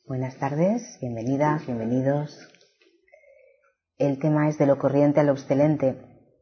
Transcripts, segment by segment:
Buenas tardes, bienvenidas, bienvenidos. El tema es de lo corriente a lo excelente.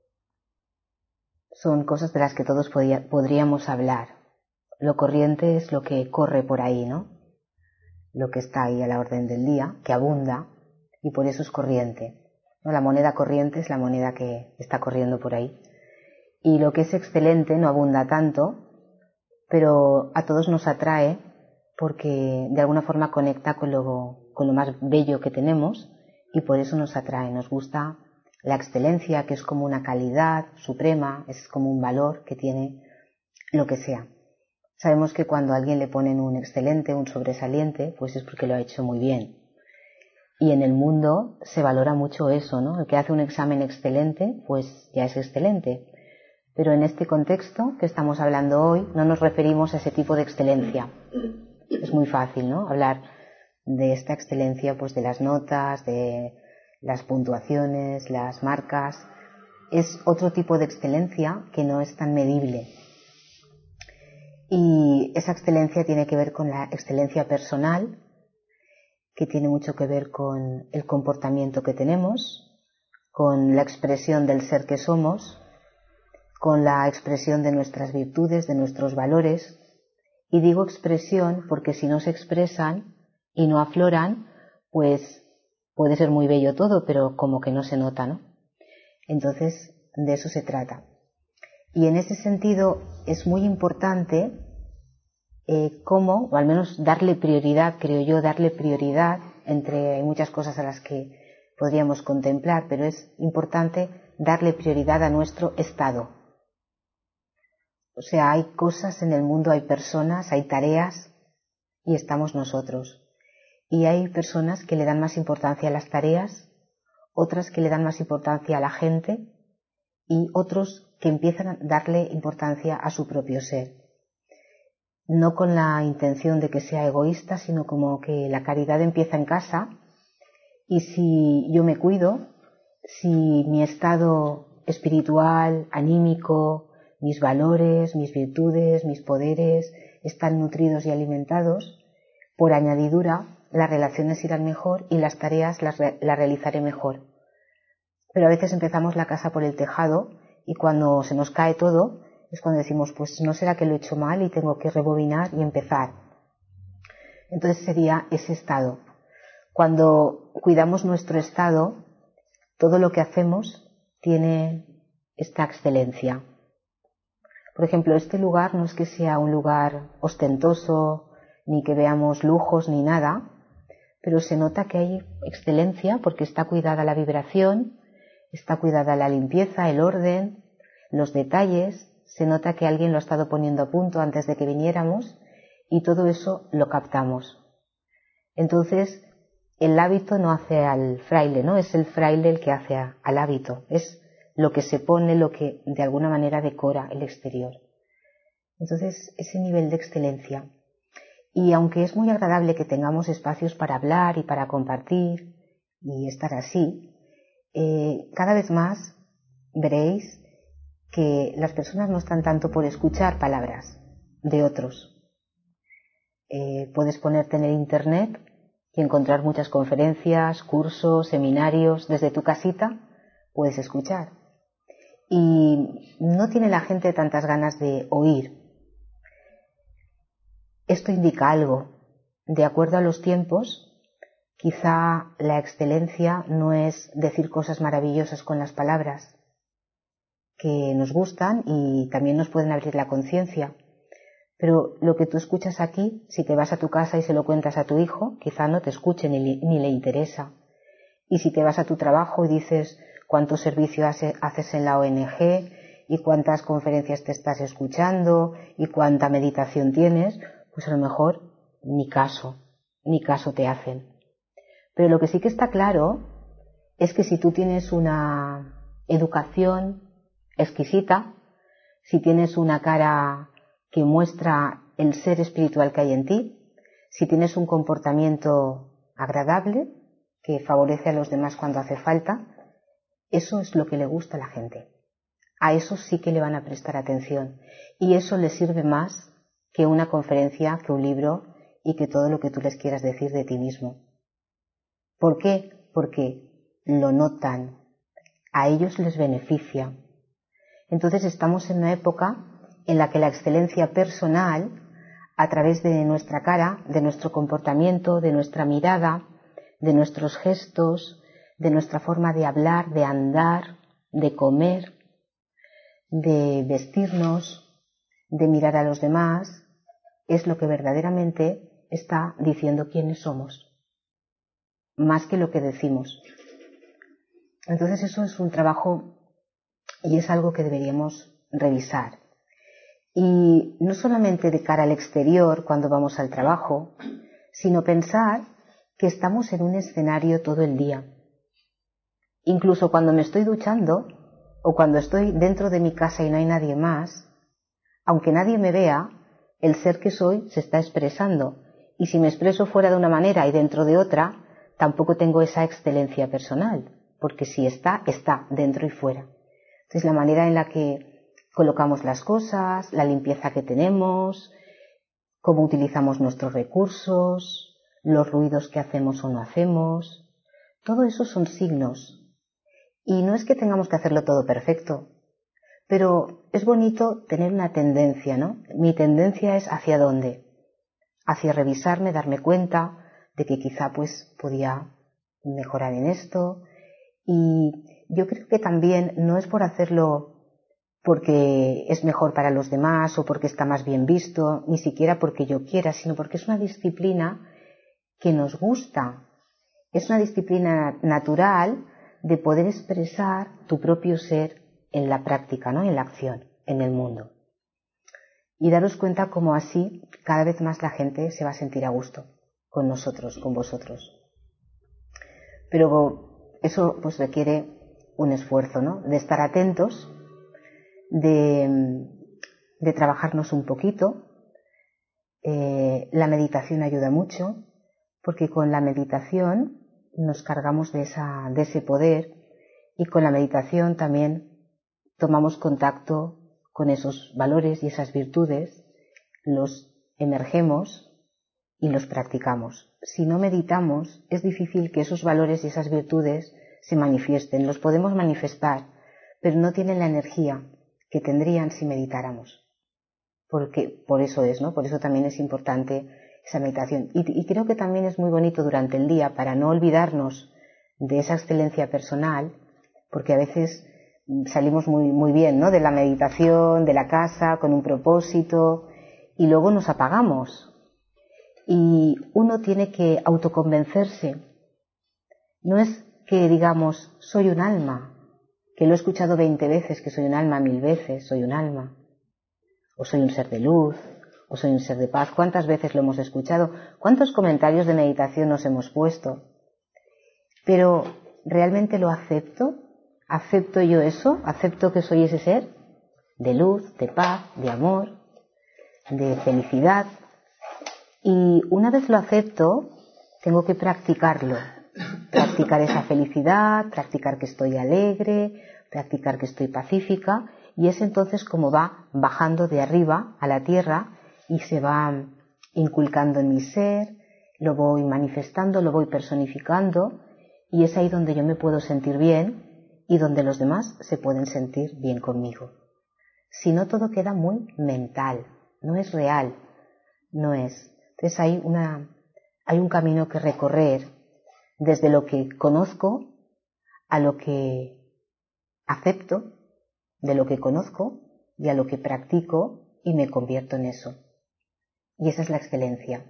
Son cosas de las que todos podríamos hablar. Lo corriente es lo que corre por ahí, ¿no? Lo que está ahí a la orden del día, que abunda, y por eso es corriente, ¿no? La moneda corriente es la moneda que está corriendo por ahí. Y lo que es excelente no abunda tanto, pero a todos nos atrae porque de alguna forma conecta con lo más bello que tenemos y por eso nos atrae. Nos gusta la excelencia, que es como una calidad suprema, es como un valor que tiene lo que sea. Sabemos que cuando a alguien le ponen un excelente, un sobresaliente, pues es porque lo ha hecho muy bien. Y en el mundo se valora mucho eso, ¿no? El que hace un examen excelente, pues ya es excelente. Pero en este contexto que estamos hablando hoy no nos referimos a ese tipo de excelencia. Es muy fácil, ¿no? Hablar de esta excelencia, pues de las notas, de las puntuaciones, las marcas. Es otro tipo de excelencia que no es tan medible. Y esa excelencia tiene que ver con la excelencia personal, que tiene mucho que ver con el comportamiento que tenemos, con la expresión del ser que somos, con la expresión de nuestras virtudes, de nuestros valores. Y digo expresión porque si no se expresan y no afloran, pues puede ser muy bello todo, pero como que no se nota, ¿no? Entonces, de eso se trata. Y en ese sentido es muy importante cómo, o al menos darle prioridad, creo yo, darle prioridad, hay muchas cosas a las que podríamos contemplar, pero es importante darle prioridad a nuestro estado. O sea, hay cosas en el mundo, hay personas, hay tareas y estamos nosotros. Y hay personas que le dan más importancia a las tareas, otras que le dan más importancia a la gente y otros que empiezan a darle importancia a su propio ser. No con la intención de que sea egoísta, sino como que la caridad empieza en casa y si yo me cuido, si mi estado espiritual, anímico, mis valores, mis virtudes, mis poderes están nutridos y alimentados, por añadidura las relaciones irán mejor y las tareas las realizaré mejor. Pero a veces empezamos la casa por el tejado y cuando se nos cae todo es cuando decimos, pues no será que lo he hecho mal y tengo que rebobinar y empezar. Entonces sería ese estado. Cuando cuidamos nuestro estado, todo lo que hacemos tiene esta excelencia. Por ejemplo, este lugar no es que sea un lugar ostentoso, ni que veamos lujos ni nada, pero se nota que hay excelencia porque está cuidada la vibración, está cuidada la limpieza, el orden, los detalles, se nota que alguien lo ha estado poniendo a punto antes de que viniéramos y todo eso lo captamos. Entonces, el hábito no hace al fraile, ¿no? Es el fraile el que hace al hábito, es lo que se pone, lo que de alguna manera decora el exterior. Entonces, ese nivel de excelencia. Y aunque es muy agradable que tengamos espacios para hablar y para compartir y estar así, cada vez más veréis que las personas no están tanto por escuchar palabras de otros. Puedes ponerte en el internet y encontrar muchas conferencias, cursos, seminarios, desde tu casita puedes escuchar. Y no tiene la gente tantas ganas de oír. Esto indica algo. De acuerdo a los tiempos, quizá la excelencia no es decir cosas maravillosas con las palabras, que nos gustan y también nos pueden abrir la conciencia. Pero lo que tú escuchas aquí, si te vas a tu casa y se lo cuentas a tu hijo, quizá no te escuche ni le interesa. Y si te vas a tu trabajo y dices cuánto servicio haces en la ONG y cuántas conferencias te estás escuchando y cuánta meditación tienes, pues a lo mejor ni caso te hacen. Pero lo que sí que está claro es que si tú tienes una educación exquisita, si tienes una cara que muestra el ser espiritual que hay en ti, si tienes un comportamiento agradable que favorece a los demás cuando hace falta, eso es lo que le gusta a la gente. A eso sí que le van a prestar atención y eso les sirve más que una conferencia, que un libro y que todo lo que tú les quieras decir de ti mismo. ¿Por qué? Porque lo notan, a ellos les beneficia. Entonces estamos en una época en la que la excelencia personal, a través de nuestra cara, de nuestro comportamiento, de nuestra mirada, de nuestros gestos, de nuestra forma de hablar, de andar, de comer, de vestirnos, de mirar a los demás, es lo que verdaderamente está diciendo quiénes somos, más que lo que decimos. Entonces eso es un trabajo y es algo que deberíamos revisar. Y no solamente de cara al exterior cuando vamos al trabajo, sino pensar que estamos en un escenario todo el día. Incluso cuando me estoy duchando o cuando estoy dentro de mi casa y no hay nadie más, aunque nadie me vea, el ser que soy se está expresando. Y si me expreso fuera de una manera y dentro de otra, tampoco tengo esa excelencia personal, porque si está, está dentro y fuera. Entonces la manera en la que colocamos las cosas, la limpieza que tenemos, cómo utilizamos nuestros recursos, los ruidos que hacemos o no hacemos, todo eso son signos. Y no es que tengamos que hacerlo todo perfecto, pero es bonito tener una tendencia, ¿no? Mi tendencia es hacia dónde, hacia revisarme, darme cuenta de que quizá pues podía mejorar en esto. Y yo creo que también no es por hacerlo porque es mejor para los demás o porque está más bien visto, ni siquiera porque yo quiera, sino porque es una disciplina que nos gusta. Es una disciplina natural de poder expresar tu propio ser en la práctica, ¿no? En la acción, en el mundo. Y daros cuenta cómo así cada vez más la gente se va a sentir a gusto con nosotros, con vosotros. Pero eso pues requiere un esfuerzo, ¿no? De estar atentos, de trabajarnos un poquito. La meditación ayuda mucho, porque con la meditación nos cargamos de ese poder, y con la meditación también tomamos contacto con esos valores y esas virtudes, los emergemos y los practicamos. Si no meditamos, es difícil que esos valores y esas virtudes se manifiesten. Los podemos manifestar, pero no tienen la energía que tendrían si meditáramos. Porque por eso es, ¿no? Por eso también es importante esa meditación. Y creo que también es muy bonito durante el día, para no olvidarnos de esa excelencia personal, porque a veces salimos muy bien, ¿no? De la meditación, de la casa, con un propósito, y luego nos apagamos. Y uno tiene que autoconvencerse. No es que digamos, soy un alma, que lo he escuchado 20 veces, que soy un alma, 1000 veces, soy un alma, o soy un ser de luz, o soy un ser de paz. ¿Cuántas veces lo hemos escuchado? ¿Cuántos comentarios de meditación nos hemos puesto? Pero ¿realmente lo acepto? ¿Acepto yo eso? ¿Acepto que soy ese ser de luz, de paz, de amor, de felicidad? Y una vez lo acepto, tengo que practicarlo. Practicar esa felicidad, practicar que estoy alegre, practicar que estoy pacífica, y es entonces como va bajando de arriba a la tierra y se va inculcando en mi ser, lo voy manifestando, lo voy personificando, y es ahí donde yo me puedo sentir bien y donde los demás se pueden sentir bien conmigo. Si no, todo queda muy mental, no es real, no es. Entonces hay un camino que recorrer desde lo que conozco a lo que acepto, de lo que conozco y a lo que practico, y me convierto en eso. Y esa es la excelencia.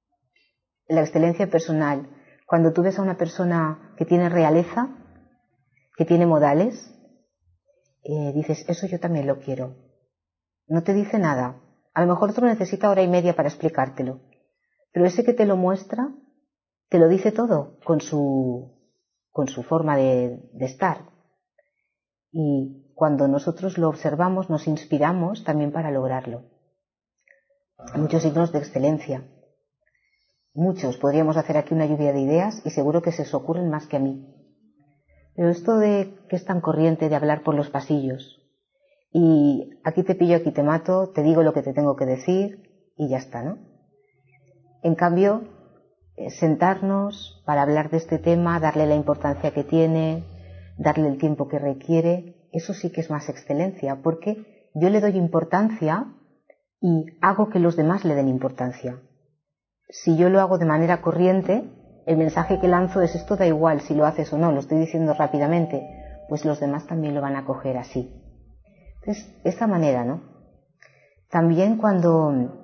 La excelencia personal. Cuando tú ves a una persona que tiene realeza, que tiene modales, dices, eso yo también lo quiero. No te dice nada. A lo mejor otro necesita 1:30 para explicártelo. Pero ese que te lo muestra, te lo dice todo con su forma de estar. Y cuando nosotros lo observamos, nos inspiramos también para lograrlo. Hay muchos signos de excelencia. Muchos. Podríamos hacer aquí una lluvia de ideas y seguro que se os ocurren más que a mí. Pero esto de que es tan corriente de hablar por los pasillos, y aquí te pillo, aquí te mato, te digo lo que te tengo que decir y ya está, ¿no? En cambio, sentarnos para hablar de este tema, darle la importancia que tiene, darle el tiempo que requiere, eso sí que es más excelencia, porque yo le doy importancia y hago que los demás le den importancia. Si yo lo hago de manera corriente, el mensaje que lanzo es: esto da igual si lo haces o no, lo estoy diciendo rápidamente, pues los demás también lo van a coger así. Entonces, de esta manera, ¿no? También cuando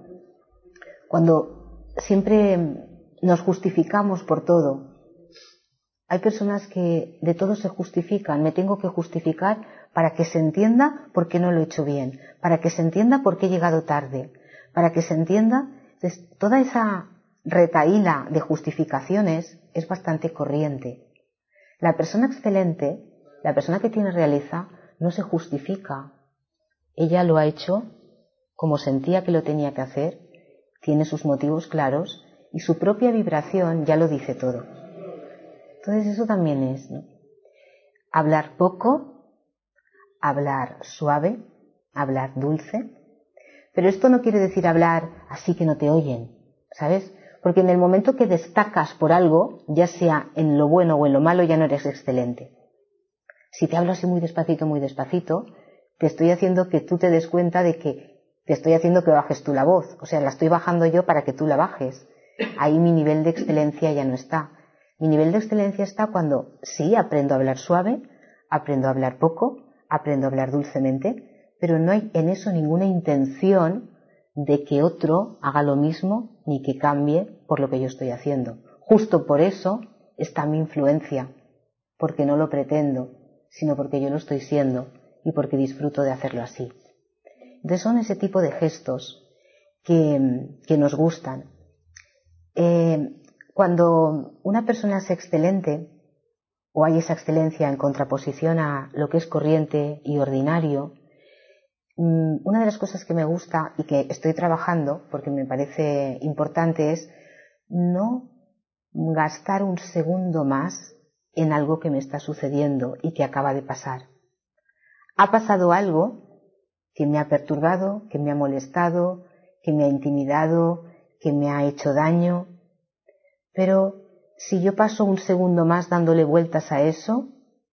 siempre nos justificamos por todo. Hay personas que de todo se justifican. Me tengo que justificar para que se entienda por qué no lo he hecho bien, para que se entienda por qué he llegado tarde, para que se entienda. Entonces, toda esa retahíla de justificaciones es bastante corriente. La persona excelente, la persona que tiene realeza, no se justifica. Ella lo ha hecho como sentía que lo tenía que hacer, tiene sus motivos claros y su propia vibración ya lo dice todo. Entonces eso también es, ¿no? Hablar poco, hablar suave, hablar dulce, pero esto no quiere decir hablar así que no te oyen, ¿sabes? Porque en el momento que destacas por algo, ya sea en lo bueno o en lo malo, ya no eres excelente. Si te hablo así muy despacito, te estoy haciendo que tú te des cuenta de que te estoy haciendo que bajes tú la voz. O sea, la estoy bajando yo para que tú la bajes. Ahí mi nivel de excelencia ya no está. Mi nivel de excelencia está cuando sí aprendo a hablar suave, aprendo a hablar poco, aprendo a hablar dulcemente, pero no hay en eso ninguna intención de que otro haga lo mismo ni que cambie por lo que yo estoy haciendo. Justo por eso está mi influencia, porque no lo pretendo, sino porque yo lo estoy siendo y porque disfruto de hacerlo así. Entonces son ese tipo de gestos que nos gustan. Cuando una persona es excelente, o hay esa excelencia en contraposición a lo que es corriente y ordinario, una de las cosas que me gusta y que estoy trabajando, porque me parece importante, es no gastar un segundo más en algo que me está sucediendo y que acaba de pasar. Ha pasado algo que me ha perturbado, que me ha molestado, que me ha intimidado, que me ha hecho daño, pero si yo paso un segundo más dándole vueltas a eso,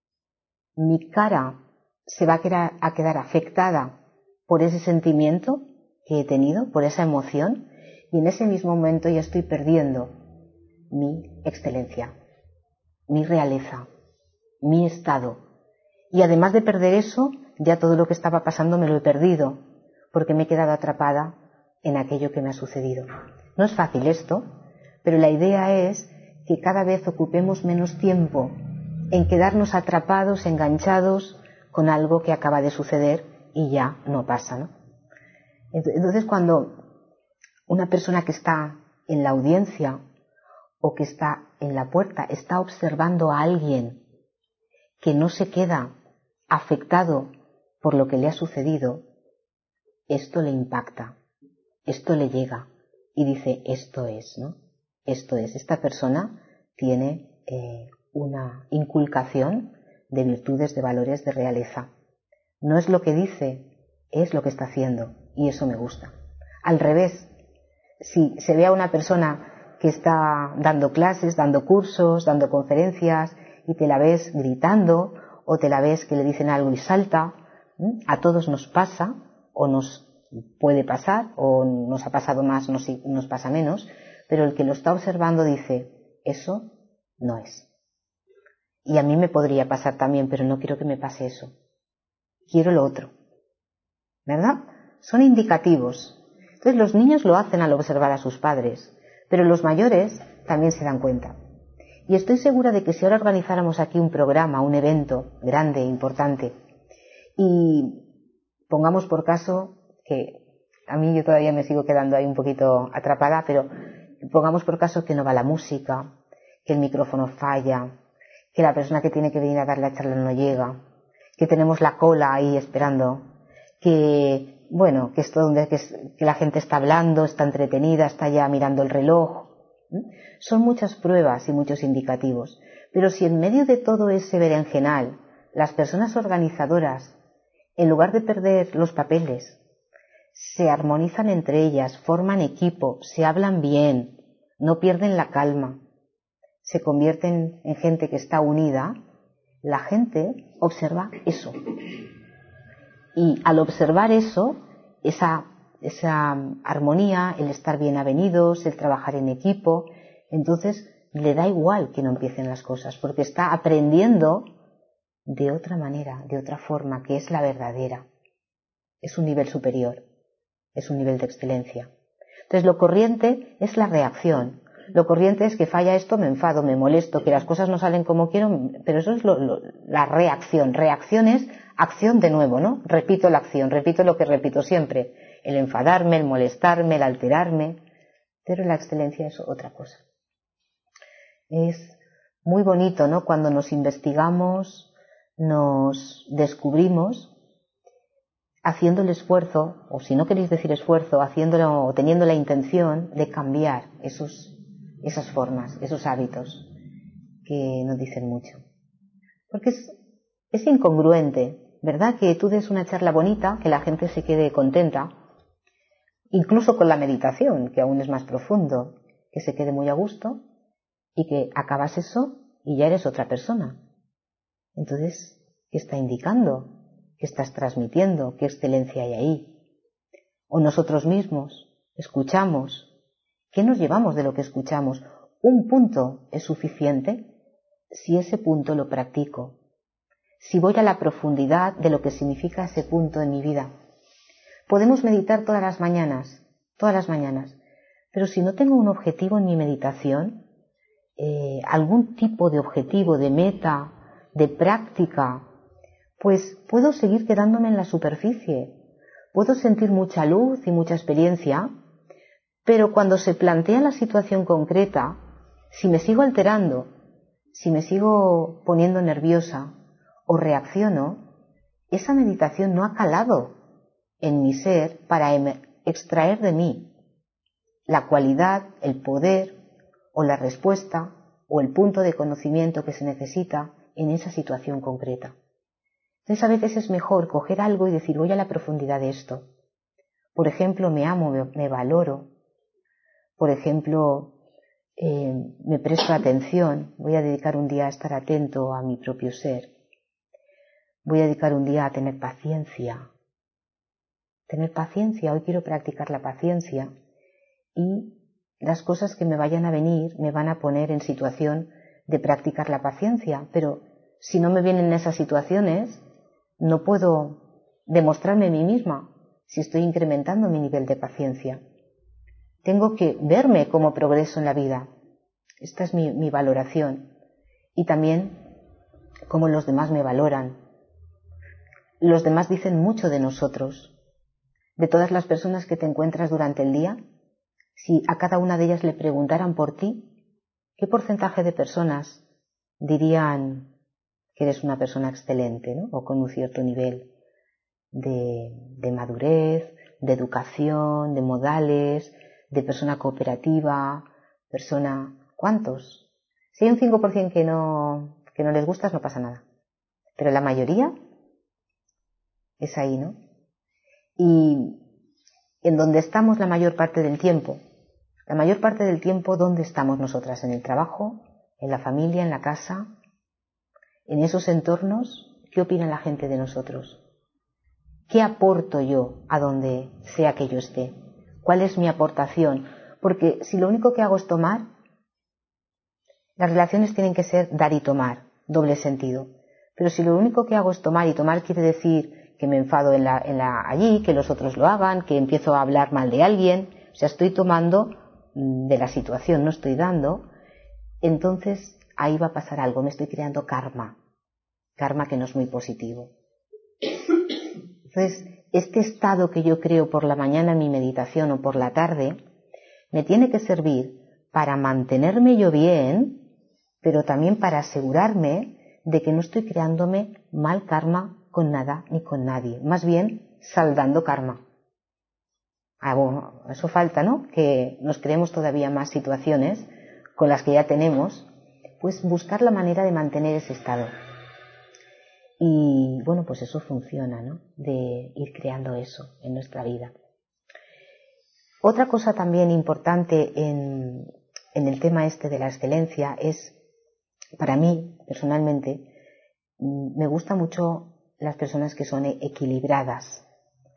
mi cara se va a quedar afectada por ese sentimiento que he tenido, por esa emoción, y en ese mismo momento ya estoy perdiendo mi excelencia, mi realeza, mi estado. Y además de perder eso, ya todo lo que estaba pasando me lo he perdido, porque me he quedado atrapada en aquello que me ha sucedido. No es fácil esto, pero la idea es que cada vez ocupemos menos tiempo en quedarnos atrapados, enganchados con algo que acaba de suceder y ya no pasa, ¿no? Entonces, cuando una persona que está en la audiencia o que está en la puerta está observando a alguien que no se queda afectado por lo que le ha sucedido, esto le impacta, esto le llega y dice: esto es, ¿no? Esto es, esta persona tiene una inculcación de virtudes, de valores, de realeza. No es lo que dice, es lo que está haciendo, y eso me gusta. Al revés, si se ve a una persona que está dando clases, dando cursos, dando conferencias, y te la ves gritando, o te la ves que le dicen algo y salta, a todos nos pasa, o nos puede pasar, o nos ha pasado más, nos pasa menos, pero el que lo está observando dice: eso no es. Y a mí me podría pasar también, pero no quiero que me pase eso. Quiero lo otro. ¿Verdad? Son indicativos. Entonces los niños lo hacen al observar a sus padres, pero los mayores también se dan cuenta. Y estoy segura de que si ahora organizáramos aquí un programa, un evento grande, importante, y pongamos por caso que a mí yo todavía me sigo quedando ahí un poquito atrapada, pero pongamos por caso que no va la música, que el micrófono falla, que la persona que tiene que venir a dar la charla no llega, que tenemos la cola ahí esperando, que bueno, que esto donde que la gente está hablando, está entretenida, está ya mirando el reloj. Son muchas pruebas y muchos indicativos, pero si en medio de todo ese berenjenal las personas organizadoras, en lugar de perder los papeles, se armonizan entre ellas, forman equipo, se hablan bien, no pierden la calma, se convierten en gente que está unida. La gente observa eso. Y al observar eso, esa armonía, el estar bien avenidos, el trabajar en equipo, entonces le da igual que no empiecen las cosas, porque está aprendiendo de otra manera, de otra forma, que es la verdadera. Es un nivel superior, es un nivel de excelencia. Entonces lo corriente es la reacción. Lo corriente es que falla esto, me enfado, me molesto, que las cosas no salen como quiero, pero eso es la reacción. Reacción es acción de nuevo, ¿no? Repito la acción, repito lo que repito siempre. El enfadarme, el molestarme, el alterarme. Pero la excelencia es otra cosa. Es muy bonito, ¿no? Cuando nos investigamos, nos descubrimos, haciendo el esfuerzo, o si no queréis decir esfuerzo, haciéndolo o teniendo la intención de cambiar esas formas, esos hábitos que nos dicen mucho. Porque es incongruente, ¿verdad? Que tú des una charla bonita, que la gente se quede contenta, incluso con la meditación, que aún es más profundo, que se quede muy a gusto, y que acabas eso y ya eres otra persona. Entonces, ¿qué está indicando? ¿Qué estás transmitiendo? ¿Qué excelencia hay ahí? O nosotros mismos escuchamos. ¿Qué nos llevamos de lo que escuchamos? ¿Un punto es suficiente? Si ese punto lo practico. Si voy a la profundidad de lo que significa ese punto en mi vida. Podemos meditar todas las mañanas, pero si no tengo un objetivo en mi meditación, algún tipo de objetivo, de meta, de práctica, pues puedo seguir quedándome en la superficie. Puedo sentir mucha luz y mucha experiencia, pero cuando se plantea la situación concreta, si me sigo alterando, si me sigo poniendo nerviosa o reacciono, esa meditación no ha calado en mi ser para extraer de mí la cualidad, el poder o la respuesta o el punto de conocimiento que se necesita en esa situación concreta. Entonces a veces es mejor coger algo y decir, voy a la profundidad de esto. Por ejemplo, me amo, me valoro. Por ejemplo, me presto atención. Voy a dedicar un día a estar atento a mi propio ser. Voy a dedicar un día a tener paciencia. Tener paciencia, hoy quiero practicar la paciencia. Y las cosas que me vayan a venir me van a poner en situación de practicar la paciencia. Pero si no me vienen esas situaciones, no puedo demostrarme a mí misma si estoy incrementando mi nivel de paciencia. Tengo que verme como progreso en la vida. Esta es mi valoración. Y también cómo los demás me valoran. Los demás dicen mucho de nosotros. De todas las personas que te encuentras durante el día, si a cada una de ellas le preguntaran por ti, ¿qué porcentaje de personas dirían que eres una persona excelente, ¿no? O con un cierto nivel de madurez, de educación, de modales, de persona cooperativa, ¿cuántos? Si hay un 5% que no les gustas, no pasa nada. Pero la mayoría es ahí, ¿no? Y en donde estamos la mayor parte del tiempo, ¿dónde estamos nosotras? ¿En el trabajo? ¿En la familia? ¿En la casa? En esos entornos, ¿qué opina la gente de nosotros? ¿Qué aporto yo a donde sea que yo esté? ¿Cuál es mi aportación? Porque si lo único que hago es tomar, las relaciones tienen que ser dar y tomar, doble sentido. Pero si lo único que hago es tomar, y tomar quiere decir que me enfado allí, que los otros lo hagan, que empiezo a hablar mal de alguien, o sea, estoy tomando de la situación, no estoy dando, entonces ahí va a pasar algo, me estoy creando karma que no es muy positivo. Entonces, este estado que yo creo por la mañana en mi meditación o por la tarde, me tiene que servir para mantenerme yo bien, pero también para asegurarme de que no estoy creándome mal karma con nada ni con nadie, más bien saldando karma. Bueno, eso falta, ¿no? Que nos creemos todavía más situaciones con las que ya tenemos, pues buscar la manera de mantener ese estado. Y bueno, pues eso funciona, ¿no? De ir creando eso en nuestra vida. Otra cosa también importante en en el tema este de la excelencia es, para mí, personalmente, me gusta mucho las personas que son equilibradas,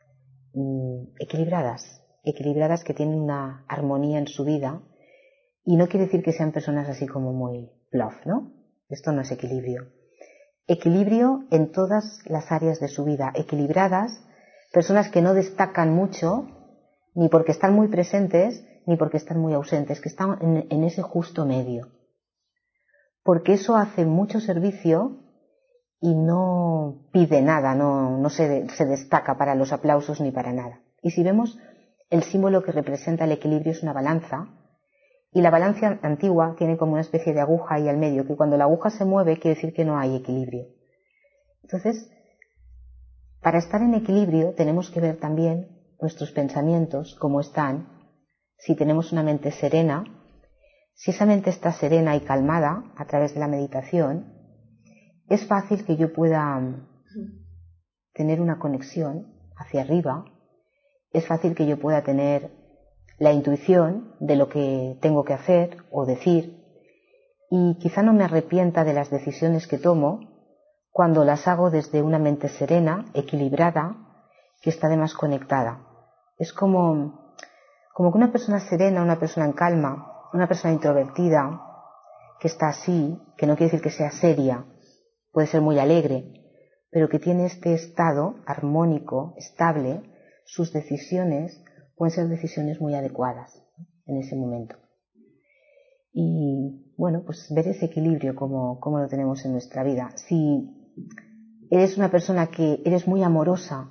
equilibradas que tienen una armonía en su vida, y no quiere decir que sean personas así como muy bluff, ¿no? Esto no es equilibrio. Equilibrio en todas las áreas de su vida, equilibradas, personas que no destacan mucho, ni porque están muy presentes, ni porque están muy ausentes, que están en ese justo medio. Porque eso hace mucho servicio y no pide nada, no se destaca para los aplausos ni para nada. Y si vemos, el símbolo que representa el equilibrio es una balanza, y la balanza antigua tiene como una especie de aguja ahí al medio, que cuando la aguja se mueve quiere decir que no hay equilibrio. Entonces, para estar en equilibrio tenemos que ver también nuestros pensamientos, cómo están. Si tenemos una mente serena, si esa mente está serena y calmada a través de la meditación, es fácil que yo pueda tener una conexión hacia arriba, es fácil que yo pueda tener la intuición de lo que tengo que hacer o decir, y quizá no me arrepienta de las decisiones que tomo cuando las hago desde una mente serena, equilibrada, que está además conectada. Es como que una persona serena, una persona en calma, una persona introvertida, que está así, que no quiere decir que sea seria, puede ser muy alegre, pero que tiene este estado armónico, estable, sus decisiones pueden ser decisiones muy adecuadas en ese momento. Y bueno, pues ver ese equilibrio como lo tenemos en nuestra vida. Si eres una persona que eres muy amorosa,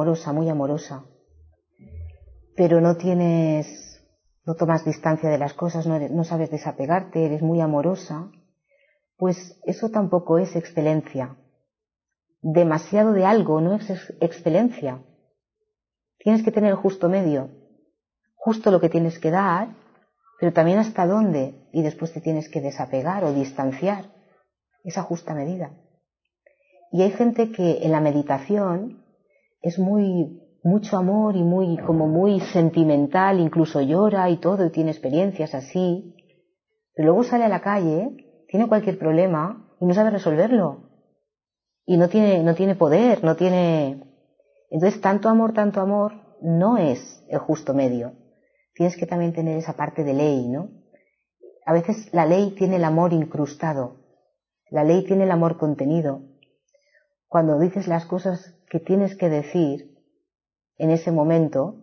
pero no tomas distancia de las cosas, no sabes desapegarte, eres muy amorosa, pues eso tampoco es excelencia. Demasiado de algo no es excelencia. Tienes que tener el justo medio, justo lo que tienes que dar, pero también hasta dónde, y después te tienes que desapegar o distanciar, esa justa medida. Y hay gente que en la meditación es mucho amor y muy sentimental, incluso llora y todo, y tiene experiencias así, pero luego sale a la calle, tiene cualquier problema y no sabe resolverlo, y no tiene poder, entonces tanto amor no es el justo medio. Tienes que también tener esa parte de ley, ¿no? A veces la ley tiene el amor incrustado, la ley tiene el amor contenido. Cuando dices las cosas que tienes que decir en ese momento,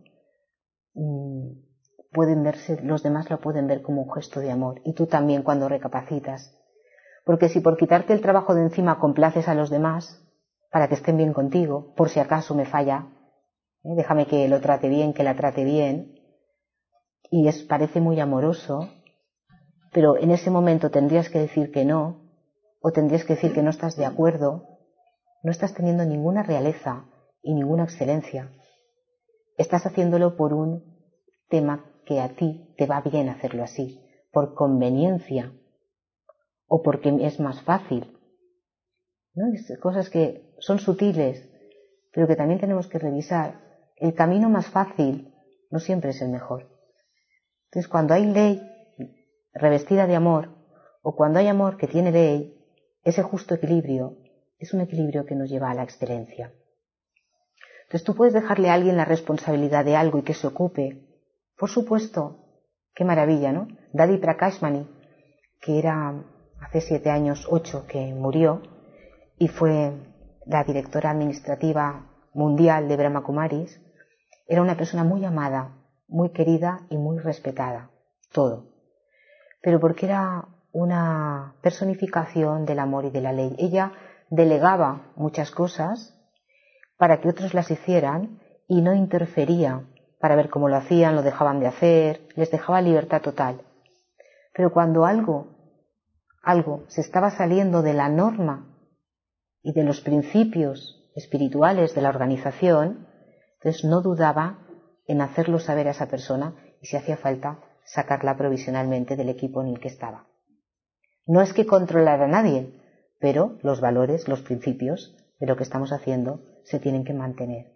los demás lo pueden ver como un gesto de amor, y tú también cuando recapacitas. Porque si por quitarte el trabajo de encima complaces a los demás para que estén bien contigo, por si acaso me falla, déjame que lo trate bien, que la trate bien, y parece muy amoroso, pero en ese momento tendrías que decir que no, o tendrías que decir que no estás de acuerdo, no estás teniendo ninguna realeza y ninguna excelencia. Estás haciéndolo por un tema que a ti te va bien hacerlo así, por conveniencia, o porque es más fácil, ¿no? Cosas que son sutiles, pero que también tenemos que revisar. El camino más fácil no siempre es el mejor. Entonces, cuando hay ley revestida de amor, o cuando hay amor que tiene ley, ese justo equilibrio es un equilibrio que nos lleva a la excelencia. Entonces, tú puedes dejarle a alguien la responsabilidad de algo y que se ocupe. Por supuesto, qué maravilla, ¿no? Dadi Prakashmani, que era hace 7 años, 8, que murió, y fue la directora administrativa mundial de Brahma Kumaris, era una persona muy amada, muy querida y muy respetada, todo. Pero porque era una personificación del amor y de la ley. Ella delegaba muchas cosas para que otros las hicieran y no interfería para ver cómo lo hacían, lo dejaban de hacer, les dejaba libertad total. Pero cuando algo se estaba saliendo de la norma y de los principios espirituales de la organización, entonces no dudaba en hacerlo saber a esa persona y, si hacía falta, sacarla provisionalmente del equipo en el que estaba. No es que controlara a nadie, pero los valores, los principios de lo que estamos haciendo se tienen que mantener.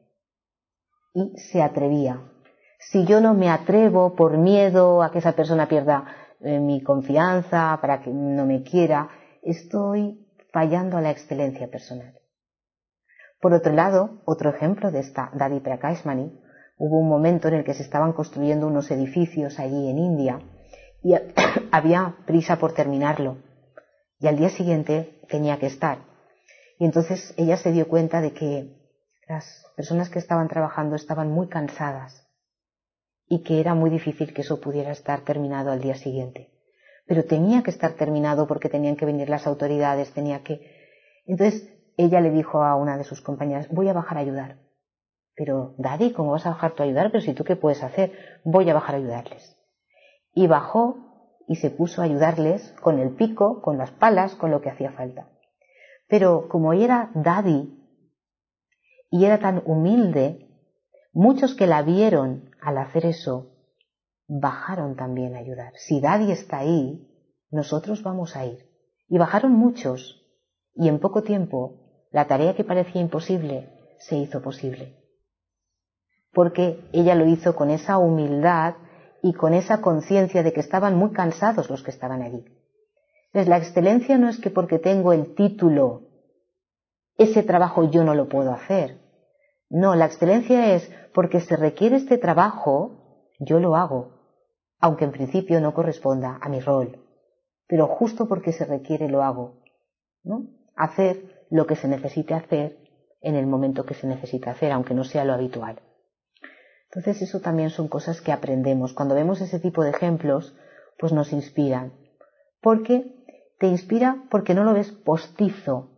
Y se atrevía. Si yo no me atrevo por miedo a que esa persona pierda mi confianza, para que no me quiera, estoy fallando a la excelencia personal. Por otro lado, otro ejemplo de esta Dadi Prakashmani, hubo un momento en el que se estaban construyendo unos edificios allí en India y había prisa por terminarlo y al día siguiente tenía que estar. Y entonces ella se dio cuenta de que las personas que estaban trabajando estaban muy cansadas y que era muy difícil que eso pudiera estar terminado al día siguiente. Pero tenía que estar terminado porque tenían que venir las autoridades, Entonces ella le dijo a una de sus compañeras, voy a bajar a ayudar. Pero, Dadi, ¿cómo vas a bajar tú a ayudar? Pero si tú, ¿qué puedes hacer? Voy a bajar a ayudarles. Y bajó y se puso a ayudarles con el pico, con las palas, con lo que hacía falta. Pero como ella era Dadi y era tan humilde, muchos que la vieron al hacer eso, bajaron también a ayudar. Si Dadi está ahí, nosotros vamos a ir. Y bajaron muchos, y en poco tiempo, la tarea que parecía imposible se hizo posible. Porque ella lo hizo con esa humildad y con esa conciencia de que estaban muy cansados los que estaban allí. Entonces, la excelencia no es que porque tengo el título, ese trabajo yo no lo puedo hacer. No, la excelencia es porque se requiere este trabajo, yo lo hago, aunque en principio no corresponda a mi rol. Pero justo porque se requiere lo hago, ¿no? Hacer lo que se necesite hacer en el momento que se necesita hacer, aunque no sea lo habitual. Entonces eso también son cosas que aprendemos. Cuando vemos ese tipo de ejemplos, pues nos inspiran. Porque te inspira porque no lo ves postizo.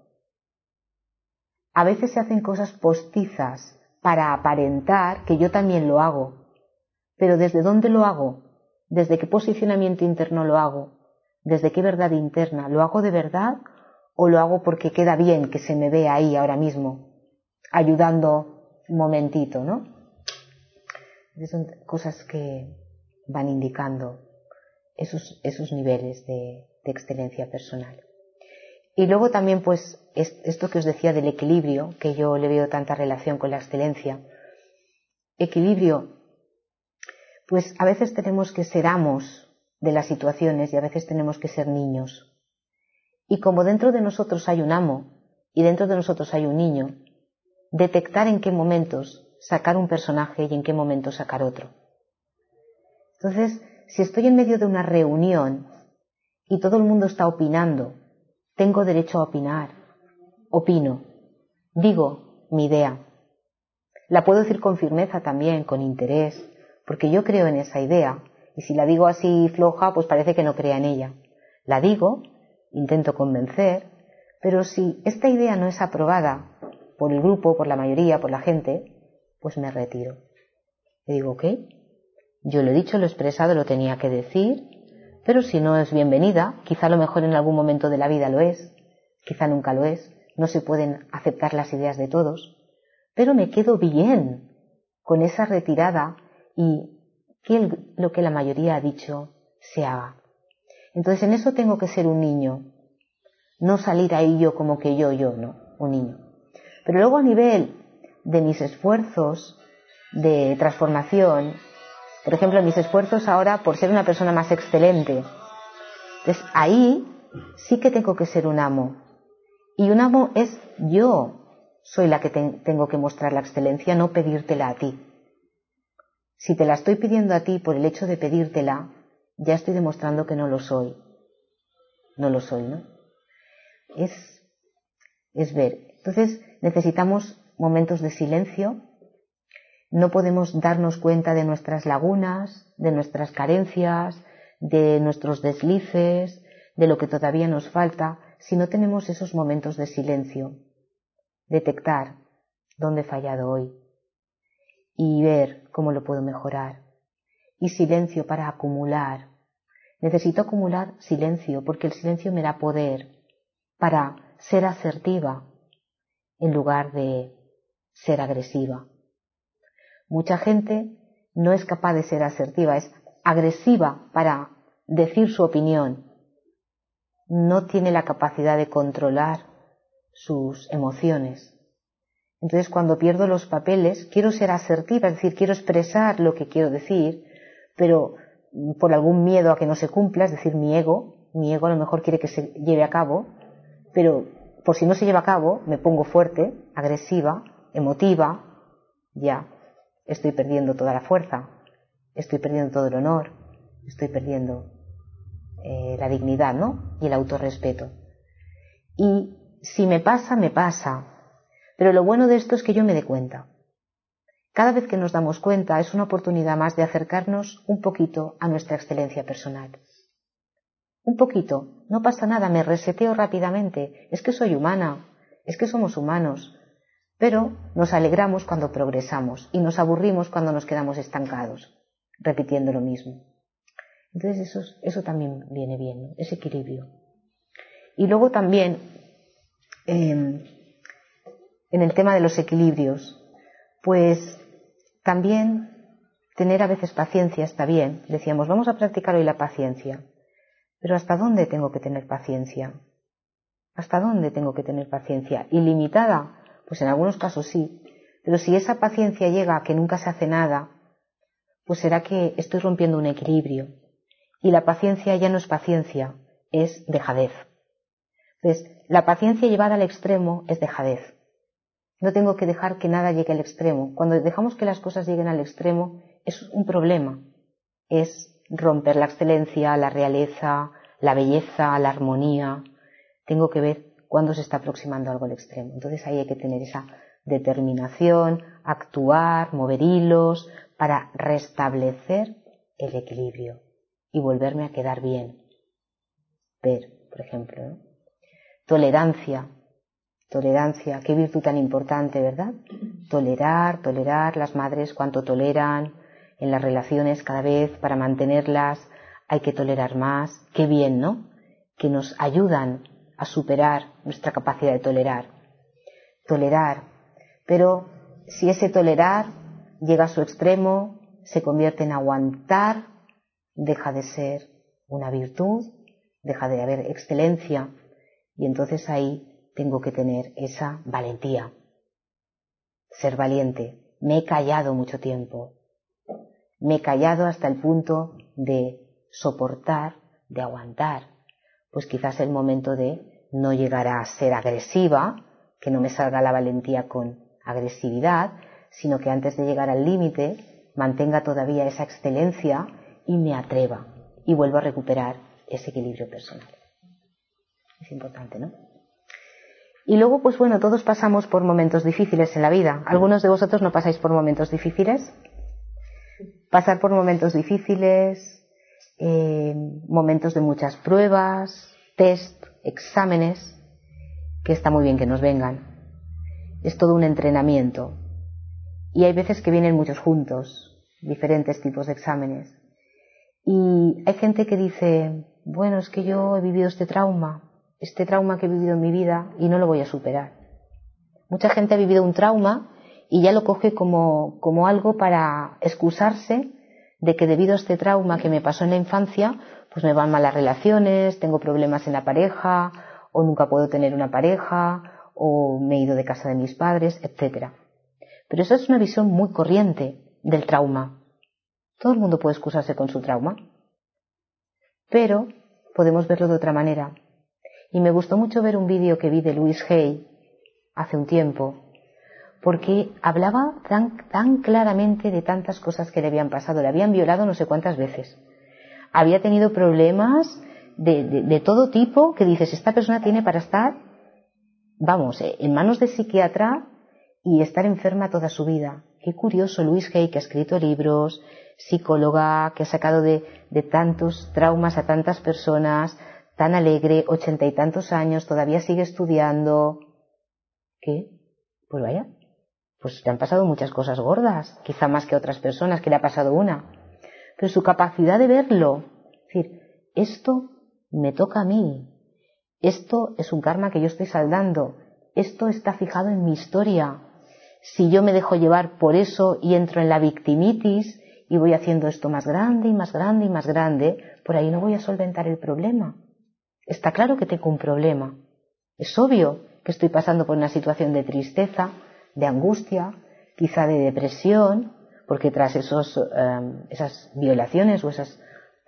A veces se hacen cosas postizas para aparentar que yo también lo hago. Pero ¿desde dónde lo hago? ¿Desde qué posicionamiento interno lo hago? ¿Desde qué verdad interna? ¿Lo hago de verdad o lo hago porque queda bien que se me vea ahí ahora mismo, ayudando un momentito, ¿no? Son cosas que van indicando esos niveles de excelencia personal. Y luego también, pues, esto que os decía del equilibrio, que yo le veo tanta relación con la excelencia. Equilibrio, pues a veces tenemos que ser amos de las situaciones y a veces tenemos que ser niños. Y como dentro de nosotros hay un amo y dentro de nosotros hay un niño, detectar en qué momentos sacar un personaje y en qué momentos sacar otro. Entonces, si estoy en medio de una reunión y todo el mundo está opinando, tengo derecho a opinar. Opino. Digo mi idea. La puedo decir con firmeza también, con interés, porque yo creo en esa idea. Y si la digo así floja, pues parece que no crea en ella. La digo, intento convencer, pero si esta idea no es aprobada por el grupo, por la mayoría, por la gente, pues me retiro. Y digo, ok, yo lo he dicho, lo he expresado, lo tenía que decir, pero si no es bienvenida, quizá a lo mejor en algún momento de la vida lo es, quizá nunca lo es, no se pueden aceptar las ideas de todos, pero me quedo bien con esa retirada y que lo que la mayoría ha dicho se haga. Entonces en eso tengo que ser un niño, no salir ahí yo como que yo, no, un niño. Pero luego a nivel de mis esfuerzos de transformación, por ejemplo, mis esfuerzos ahora por ser una persona más excelente, entonces ahí sí que tengo que ser un amo. Y un amo es yo, soy la que tengo que mostrar la excelencia, no pedírtela a ti. Si te la estoy pidiendo a ti por el hecho de pedírtela, ya estoy demostrando que no lo soy. No lo soy, ¿no? Es ver. Entonces necesitamos momentos de silencio. No podemos darnos cuenta de nuestras lagunas, de nuestras carencias, de nuestros deslices, de lo que todavía nos falta, si no tenemos esos momentos de silencio. Detectar dónde he fallado hoy y ver cómo lo puedo mejorar. Y silencio para acumular. Necesito acumular silencio porque el silencio me da poder para ser asertiva en lugar de ser agresiva. Mucha gente no es capaz de ser asertiva, es agresiva para decir su opinión. No tiene la capacidad de controlar sus emociones. Entonces, cuando pierdo los papeles, quiero ser asertiva, es decir, quiero expresar lo que quiero decir, pero por algún miedo a que no se cumpla, es decir, mi ego a lo mejor quiere que se lleve a cabo, pero por si no se lleva a cabo, me pongo fuerte, agresiva, emotiva, ya estoy perdiendo toda la fuerza, estoy perdiendo todo el honor, estoy perdiendo la dignidad, ¿no? Y el autorrespeto. Y si me pasa, me pasa. Pero lo bueno de esto es que yo me dé cuenta. Cada vez que nos damos cuenta es una oportunidad más de acercarnos un poquito a nuestra excelencia personal. Un poquito, no pasa nada, me reseteo rápidamente, es que soy humana, es que somos humanos, pero nos alegramos cuando progresamos y nos aburrimos cuando nos quedamos estancados, repitiendo lo mismo. Entonces eso también viene bien, ¿no? Ese equilibrio. Y luego también, en el tema de los equilibrios, pues también tener a veces paciencia está bien. Decíamos, vamos a practicar hoy la paciencia. Pero ¿hasta dónde tengo que tener paciencia? ¿Hasta dónde tengo que tener paciencia? ¿Ilimitada? Pues en algunos casos sí. Pero si esa paciencia llega a que nunca se hace nada, pues será que estoy rompiendo un equilibrio. Y la paciencia ya no es paciencia, es dejadez. Entonces, la paciencia llevada al extremo es dejadez. No tengo que dejar que nada llegue al extremo. Cuando dejamos que las cosas lleguen al extremo, es un problema. Es romper la excelencia, la realeza, la belleza, la armonía. Tengo que ver cuándo se está aproximando algo al extremo. Entonces ahí hay que tener esa determinación, actuar, mover hilos, para restablecer el equilibrio y volverme a quedar bien. Ver, por ejemplo, ¿no? Tolerancia, qué virtud tan importante, ¿verdad? Tolerar, las madres cuánto toleran en las relaciones cada vez para mantenerlas, hay que tolerar más, qué bien, ¿no? Que nos ayudan a superar nuestra capacidad de tolerar, pero si ese tolerar llega a su extremo, se convierte en aguantar, deja de ser una virtud, deja de haber excelencia, y entonces ahí tengo que tener esa valentía, ser valiente. Me he callado mucho tiempo, me he callado hasta el punto de soportar, de aguantar. Pues quizás el momento de no llegar a ser agresiva, que no me salga la valentía con agresividad, sino que antes de llegar al límite mantenga todavía esa excelencia y me atreva y vuelvo a recuperar ese equilibrio personal. Es importante, ¿no? Y luego, pues bueno, todos pasamos por momentos difíciles en la vida. ¿Algunos de vosotros no pasáis por momentos difíciles? Pasar por momentos difíciles, momentos de muchas pruebas, test, exámenes, que está muy bien que nos vengan. Es todo un entrenamiento. Y hay veces que vienen muchos juntos, diferentes tipos de exámenes. Y hay gente que dice, bueno, es que yo he vivido este trauma que he vivido en mi vida y no lo voy a superar. Mucha gente ha vivido un trauma y ya lo coge como algo para excusarse de que debido a este trauma que me pasó en la infancia, pues me van mal las relaciones, tengo problemas en la pareja, o nunca puedo tener una pareja, o me he ido de casa de mis padres, etc. Pero esa es una visión muy corriente del trauma. Todo el mundo puede excusarse con su trauma, pero podemos verlo de otra manera. Y me gustó mucho ver un vídeo que vi de Louise Hay hace un tiempo, porque hablaba tan claramente de tantas cosas que le habían pasado. Le habían violado no sé cuántas veces. Había tenido problemas de todo tipo que dices, esta persona tiene para estar, en manos de psiquiatra y estar enferma toda su vida. Qué curioso, Louise Hay, que ha escrito libros, psicóloga, que ha sacado de tantos traumas a tantas personas, tan alegre, 80 y tantos años, todavía sigue estudiando. ¿Qué? Pues vaya, pues le han pasado muchas cosas gordas, quizá más que a otras personas, que le ha pasado una. Pero su capacidad de verlo, es decir, esto me toca a mí, esto es un karma que yo estoy saldando, esto está fijado en mi historia. Si yo me dejo llevar por eso y entro en la victimitis y voy haciendo esto más grande y más grande y más grande, por ahí no voy a solventar el problema. Está claro que tengo un problema. Es obvio que estoy pasando por una situación de tristeza, de angustia, quizá de depresión, porque tras esas violaciones o esas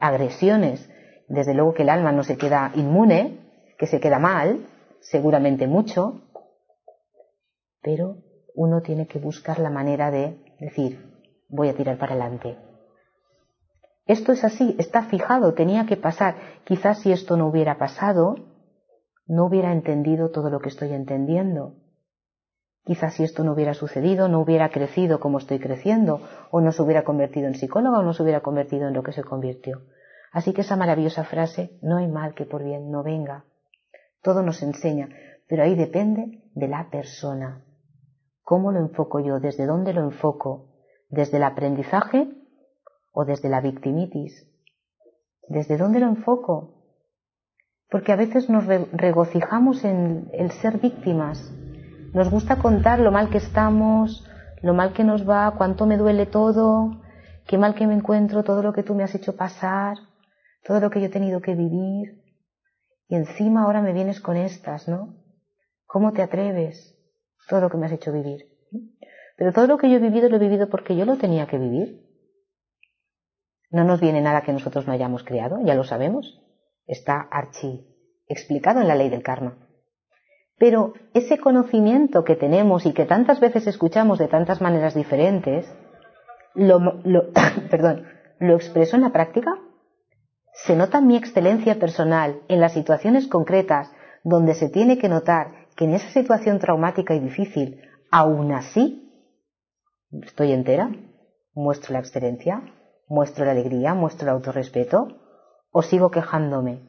agresiones. Desde luego que el alma no se queda inmune, que se queda mal, seguramente mucho, pero uno tiene que buscar la manera de decir, voy a tirar para adelante. Esto es así, está fijado, tenía que pasar. Quizás si esto no hubiera pasado, no hubiera entendido todo lo que estoy entendiendo. Quizás si esto no hubiera sucedido, no hubiera crecido como estoy creciendo, o no se hubiera convertido en psicóloga, o no se hubiera convertido en lo que se convirtió. Así que esa maravillosa frase, no hay mal que por bien no venga. Todo nos enseña, pero ahí depende de la persona. ¿Cómo lo enfoco yo? ¿Desde dónde lo enfoco? ¿Desde el aprendizaje o desde la victimitis? ¿Desde dónde lo enfoco? Porque a veces nos regocijamos en el ser víctimas. Nos gusta contar lo mal que estamos, lo mal que nos va, cuánto me duele todo, qué mal que me encuentro, todo lo que tú me has hecho pasar, todo lo que yo he tenido que vivir. Y encima ahora me vienes con estas, ¿no? ¿Cómo te atreves? Todo lo que me has hecho vivir. Pero todo lo que yo he vivido lo he vivido porque yo lo tenía que vivir. No nos viene nada que nosotros no hayamos creado, ya lo sabemos. Está archi explicado en la ley del karma. Pero ese conocimiento que tenemos y que tantas veces escuchamos de tantas maneras diferentes, lo expreso en la práctica. Se nota mi excelencia personal en las situaciones concretas donde se tiene que notar que en esa situación traumática y difícil, aún así, estoy entera, muestro la excelencia, muestro la alegría, muestro el autorrespeto, o sigo quejándome.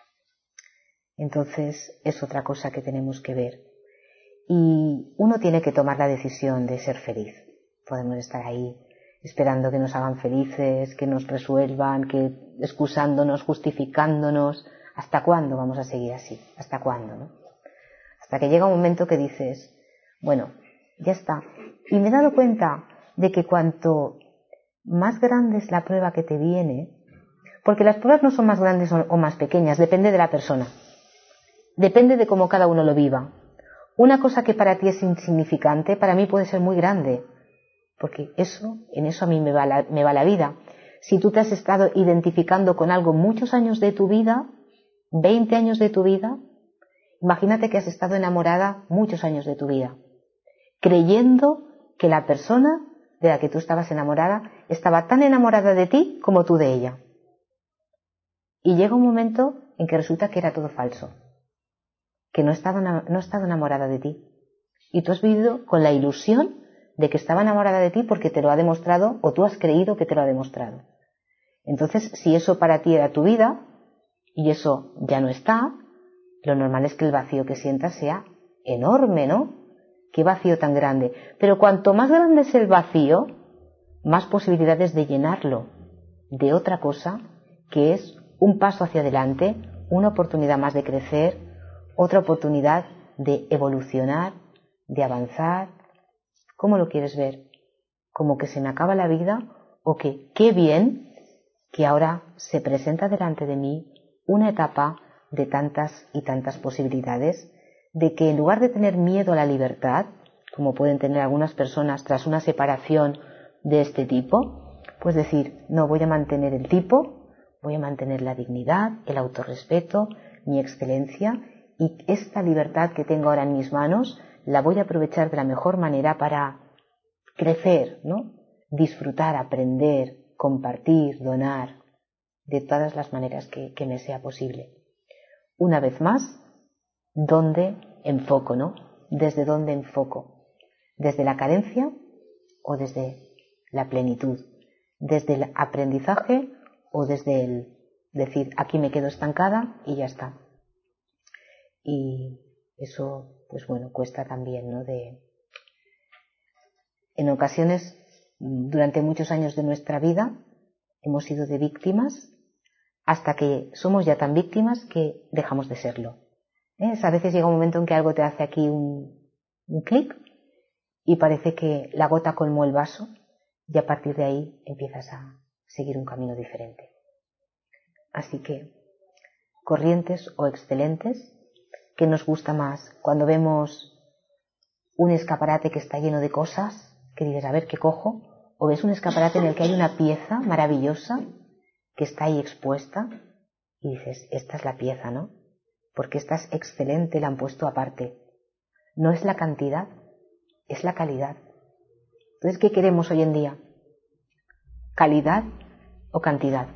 Entonces es otra cosa que tenemos que ver. Y uno tiene que tomar la decisión de ser feliz. Podemos estar ahí esperando que nos hagan felices, que nos resuelvan, que excusándonos, justificándonos. ¿Hasta cuándo vamos a seguir así? ¿Hasta cuándo, no? Hasta que llega un momento que dices, bueno, ya está. Y me he dado cuenta de que cuanto más grande es la prueba que te viene, porque las pruebas no son más grandes o más pequeñas, depende de la persona. Depende de cómo cada uno lo viva. Una cosa que para ti es insignificante, para mí puede ser muy grande. Porque en eso a mí me va la vida. Si tú te has estado identificando con algo muchos años de tu vida, 20 años de tu vida, imagínate que has estado enamorada muchos años de tu vida, creyendo que la persona de la que tú estabas enamorada estaba tan enamorada de ti como tú de ella. Y llega un momento en que resulta que era todo falso, que no estaba enamorada de ti. Y tú has vivido con la ilusión de que estaba enamorada de ti porque te lo ha demostrado o tú has creído que te lo ha demostrado. Entonces, si eso para ti era tu vida y eso ya no está, lo normal es que el vacío que sientas sea enorme, ¿no? Qué vacío tan grande. Pero cuanto más grande es el vacío, más posibilidades de llenarlo de otra cosa que es un paso hacia adelante, una oportunidad más de crecer, otra oportunidad de evolucionar, de avanzar. ¿Cómo lo quieres ver? ¿Como que se me acaba la vida? ¿O que qué bien que ahora se presenta delante de mí una etapa de tantas y tantas posibilidades, de que en lugar de tener miedo a la libertad, como pueden tener algunas personas tras una separación de este tipo, pues decir, no, voy a mantener el tipo, voy a mantener la dignidad, el autorrespeto, mi excelencia, y esta libertad que tengo ahora en mis manos la voy a aprovechar de la mejor manera para crecer, ¿no? Disfrutar, aprender, compartir, donar, de todas las maneras que me sea posible. Una vez más, ¿dónde enfoco, no? ¿Desde dónde enfoco? ¿Desde la carencia o desde la plenitud? ¿Desde el aprendizaje o desde el decir, aquí me quedo estancada y ya está? Y eso, pues bueno, cuesta también, ¿no? En ocasiones, durante muchos años de nuestra vida, hemos sido de víctimas hasta que somos ya tan víctimas que dejamos de serlo. A veces llega un momento en que algo te hace aquí un clic y parece que la gota colmó el vaso y a partir de ahí empiezas a seguir un camino diferente. Así que, corrientes o excelentes, ¿qué nos gusta más? Cuando vemos un escaparate que está lleno de cosas, que dices, a ver qué cojo, o ves un escaparate en el que hay una pieza maravillosa que está ahí expuesta y dices, esta es la pieza, ¿no? Porque esta es excelente, la han puesto aparte. No es la cantidad, es la calidad. Entonces, ¿qué queremos hoy en día? ¿Calidad o cantidad?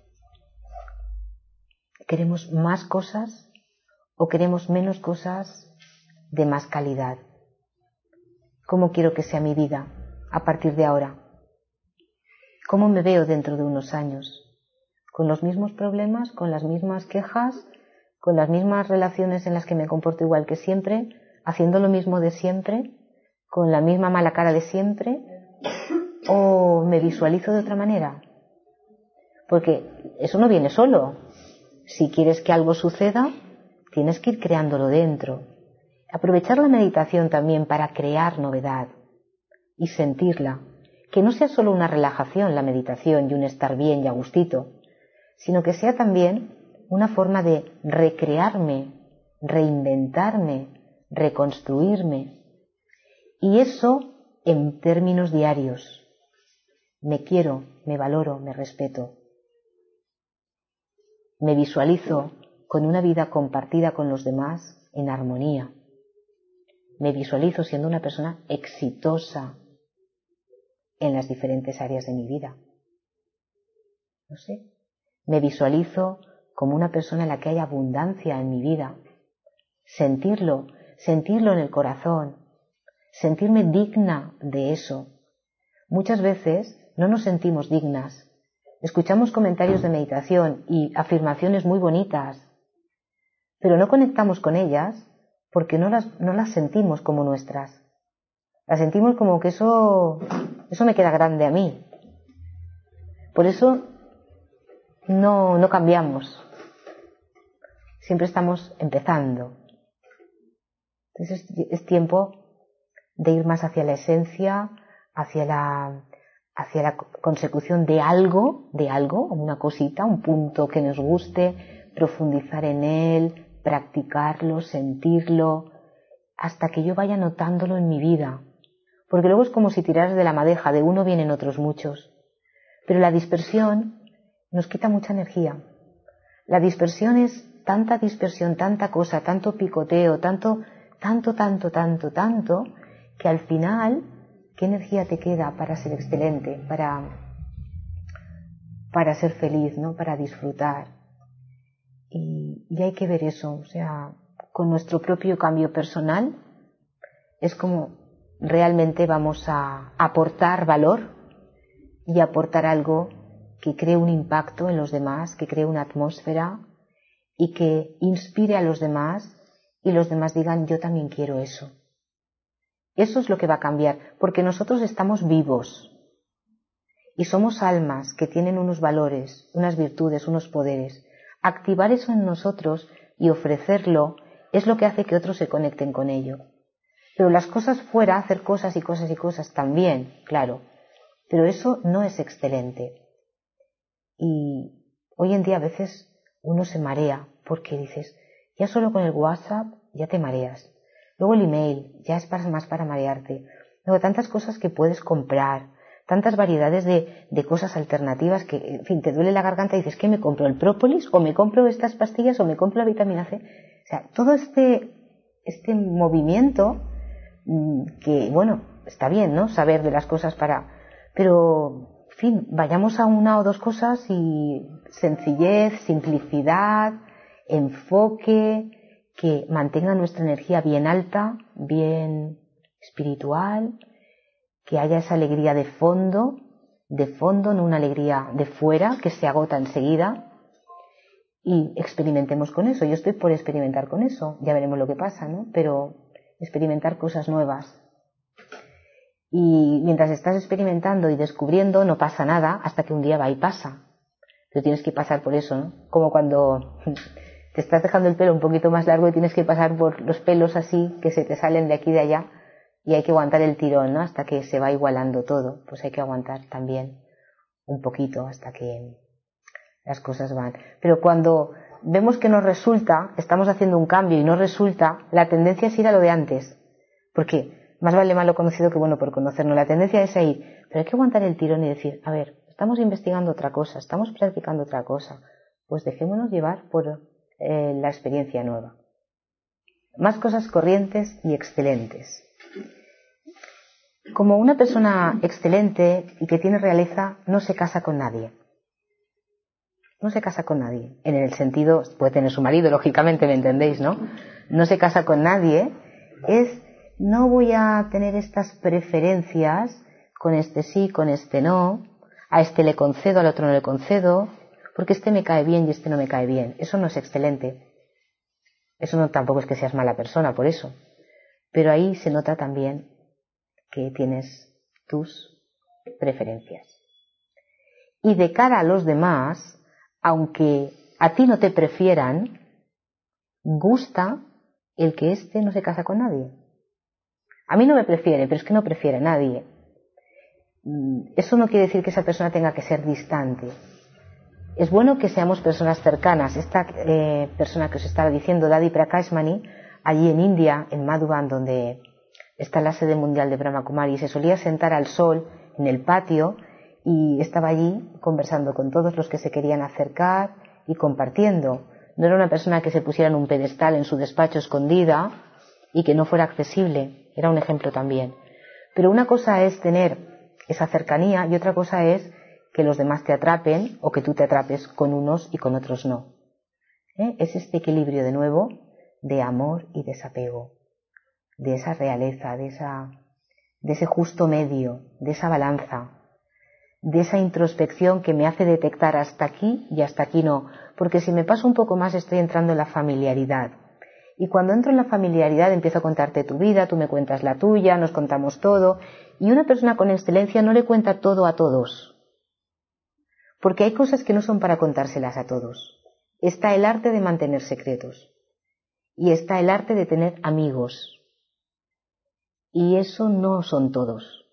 ¿Queremos más cosas o queremos menos cosas de más calidad? ¿Cómo quiero que sea mi vida a partir de ahora? ¿Cómo me veo dentro de unos años? ¿Con los mismos problemas, con las mismas quejas, con las mismas relaciones en las que me comporto igual que siempre, haciendo lo mismo de siempre, con la misma mala cara de siempre, o me visualizo de otra manera? Porque eso no viene solo. Si quieres que algo suceda, tienes que ir creándolo dentro. Aprovechar la meditación también para crear novedad y sentirla. Que no sea solo una relajación la meditación y un estar bien y a gustito, sino que sea también una forma de recrearme, reinventarme, reconstruirme. Y eso en términos diarios. Me quiero, me valoro, me respeto. Me visualizo con una vida compartida con los demás en armonía. Me visualizo siendo una persona exitosa en las diferentes áreas de mi vida. No sé. Me visualizo como una persona en la que hay abundancia en mi vida. Sentirlo en el corazón. Sentirme digna de eso. Muchas veces no nos sentimos dignas. Escuchamos comentarios de meditación y afirmaciones muy bonitas, pero no conectamos con ellas porque no las sentimos como nuestras. Las sentimos como que eso me queda grande a mí. Por eso no cambiamos. Siempre estamos empezando. Entonces es tiempo de ir más hacia la esencia, hacia la consecución de algo, una cosita, un punto que nos guste, profundizar en él, practicarlo, sentirlo, hasta que yo vaya notándolo en mi vida. Porque luego es como si tiraras de la madeja, de uno vienen otros muchos. Pero la dispersión nos quita mucha energía. La dispersión es tanta dispersión, tanta cosa, tanto picoteo, tanto, que al final, ¿qué energía te queda para ser excelente, para ser feliz, ¿no? Para disfrutar? Y hay que ver eso, o sea, con nuestro propio cambio personal, es como realmente vamos a aportar valor y aportar algo que cree un impacto en los demás, que cree una atmósfera y que inspire a los demás y los demás digan, yo también quiero eso. Eso es lo que va a cambiar, porque nosotros estamos vivos y somos almas que tienen unos valores, unas virtudes, unos poderes. Activar eso en nosotros y ofrecerlo es lo que hace que otros se conecten con ello. Pero las cosas fuera, hacer cosas y cosas y cosas también, claro, pero eso no es excelente. Y hoy en día a veces uno se marea porque dices, ya solo con el WhatsApp ya te mareas. Luego el email ya es más para marearte. Luego tantas cosas que puedes comprar, tantas variedades de cosas alternativas que, en fin, te duele la garganta y dices, ¿qué me compro? ¿El própolis? ¿O me compro estas pastillas? ¿O me compro la vitamina C? O sea, todo este movimiento que, bueno, está bien, ¿no? Saber de las cosas pero, en fin, vayamos a una o dos cosas y sencillez, simplicidad, enfoque, que mantenga nuestra energía bien alta, bien espiritual, que haya esa alegría de fondo, no una alegría de fuera que se agota enseguida, y experimentemos con eso. Yo estoy por experimentar con eso, ya veremos lo que pasa, ¿no? Pero experimentar cosas nuevas. Y mientras estás experimentando y descubriendo, no pasa nada hasta que un día va y pasa. Pero tienes que pasar por eso, ¿no? Como cuando te estás dejando el pelo un poquito más largo y tienes que pasar por los pelos así que se te salen de aquí y de allá, y hay que aguantar el tirón, ¿no? Hasta que se va igualando todo. Pues hay que aguantar también un poquito hasta que las cosas van. Pero cuando vemos que no resulta, estamos haciendo un cambio y no resulta, la tendencia es ir a lo de antes. ¿Por qué? Más vale malo conocido que bueno por conocernos. La tendencia es a ir, pero hay que aguantar el tirón y decir, a ver, estamos investigando otra cosa, estamos practicando otra cosa, pues dejémonos llevar por la experiencia nueva. Más cosas corrientes y excelentes. Como una persona excelente y que tiene realeza no se casa con nadie. No se casa con nadie. En el sentido, puede tener su marido, lógicamente, ¿me entendéis, no? No se casa con nadie. No voy a tener estas preferencias, con este sí, con este no, a este le concedo, al otro no le concedo, porque este me cae bien y este no me cae bien. Eso no es excelente. Eso no tampoco es que seas mala persona por eso. Pero ahí se nota también que tienes tus preferencias. Y de cara a los demás, aunque a ti no te prefieran, gusta el que éste no se casa con nadie. A mí no me prefiere, pero es que no prefiere a nadie. Eso no quiere decir que esa persona tenga que ser distante. Es bueno que seamos personas cercanas. Esta persona que os estaba diciendo, Dadi Prakashmani, allí en India, en Madhuban, donde está la sede mundial de Brahma Kumari, se solía sentar al sol en el patio y estaba allí conversando con todos los que se querían acercar y compartiendo. No era una persona que se pusiera en un pedestal en su despacho escondida y que no fuera accesible. Era un ejemplo también. Pero una cosa es tener esa cercanía y otra cosa es que los demás te atrapen o que tú te atrapes con unos y con otros no. Es este equilibrio de nuevo de amor y desapego, de esa realeza, de ese justo medio, de esa balanza, de esa introspección que me hace detectar hasta aquí y hasta aquí no, porque si me paso un poco más estoy entrando en la familiaridad. Y cuando entro en la familiaridad empiezo a contarte tu vida, tú me cuentas la tuya, nos contamos todo, y una persona con excelencia no le cuenta todo a todos, porque hay cosas que no son para contárselas a todos. Está el arte de mantener secretos, y está el arte de tener amigos, y eso no son todos.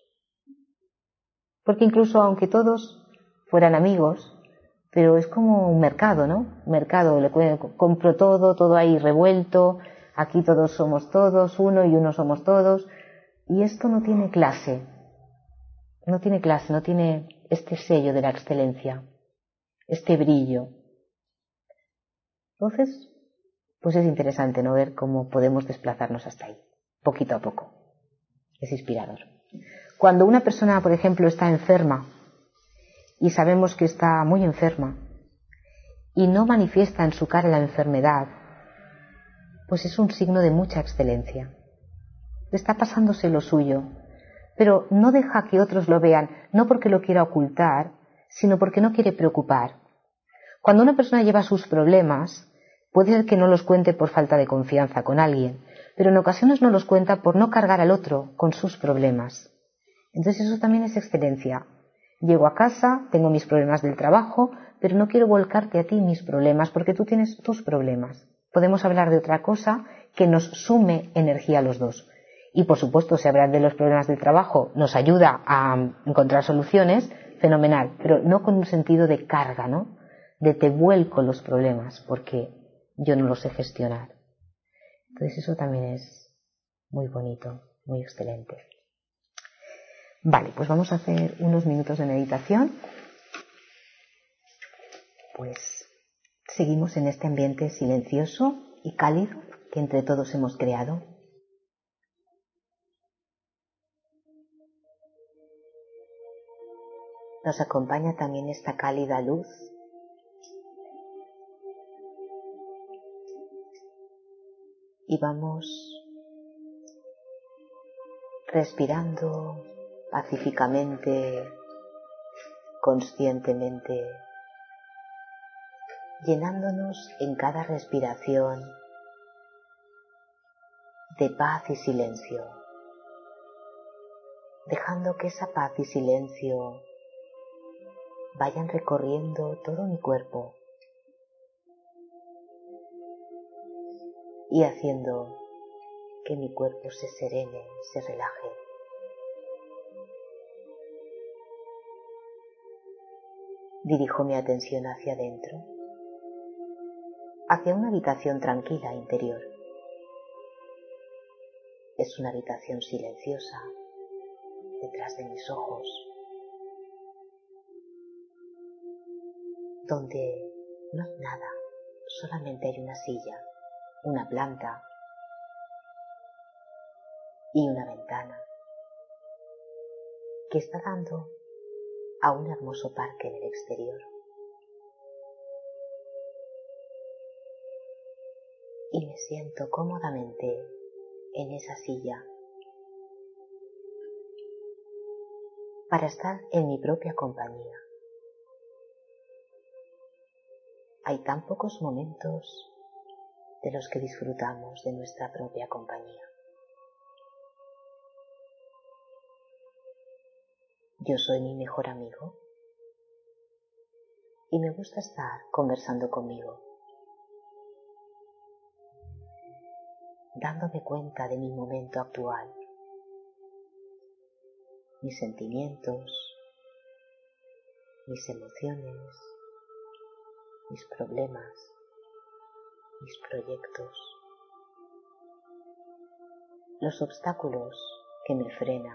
Porque incluso aunque todos fueran amigos, pero es como un mercado, ¿no? Un mercado, compro todo ahí revuelto, aquí todos somos todos, uno y uno somos todos, y esto no tiene clase, no tiene este sello de la excelencia, este brillo. Entonces, pues es interesante, ¿no? Ver cómo podemos desplazarnos hasta ahí, poquito a poco. Es inspirador. Cuando una persona, por ejemplo, está enferma, y sabemos que está muy enferma, y no manifiesta en su cara la enfermedad, pues es un signo de mucha excelencia. Está pasándose lo suyo, pero no deja que otros lo vean, no porque lo quiera ocultar, sino porque no quiere preocupar. Cuando una persona lleva sus problemas, puede ser que no los cuente por falta de confianza con alguien, pero en ocasiones no los cuenta por no cargar al otro con sus problemas. Entonces eso también es excelencia. Llego a casa, tengo mis problemas del trabajo, pero no quiero volcarte a ti mis problemas porque tú tienes tus problemas. Podemos hablar de otra cosa que nos sume energía a los dos. Y por supuesto, si hablar de los problemas del trabajo nos ayuda a encontrar soluciones, fenomenal, pero no con un sentido de carga, ¿no? De te vuelco los problemas porque yo no los sé gestionar. Entonces eso también es muy bonito, muy excelente. Vale, pues vamos a hacer unos minutos de meditación. Pues seguimos en este ambiente silencioso y cálido que entre todos hemos creado. Nos acompaña también esta cálida luz. Y vamos respirando pacíficamente, conscientemente, llenándonos en cada respiración de paz y silencio, dejando que esa paz y silencio vayan recorriendo todo mi cuerpo y haciendo que mi cuerpo se serene, se relaje. Dirijo mi atención hacia adentro, hacia una habitación tranquila interior. Es una habitación silenciosa, detrás de mis ojos. donde no hay nada, solamente hay una silla, una planta y una ventana que está dando a un hermoso parque en el exterior. Y me siento cómodamente en esa silla para estar en mi propia compañía. Hay tan pocos momentos de los que disfrutamos de nuestra propia compañía. Yo soy mi mejor amigo y me gusta estar conversando conmigo, dándome cuenta de mi momento actual, mis sentimientos, mis emociones, mis problemas, mis proyectos, los obstáculos que me frenan.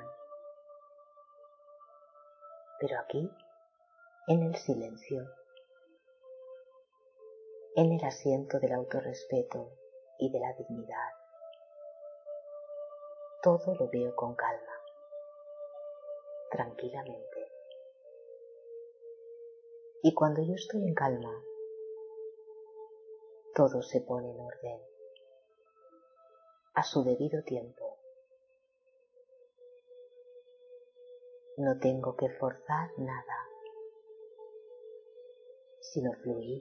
Pero aquí, en el silencio, en el asiento del autorrespeto y de la dignidad, todo lo veo con calma, tranquilamente. Y cuando yo estoy en calma, todo se pone en orden, a su debido tiempo. No tengo que forzar nada, sino fluir,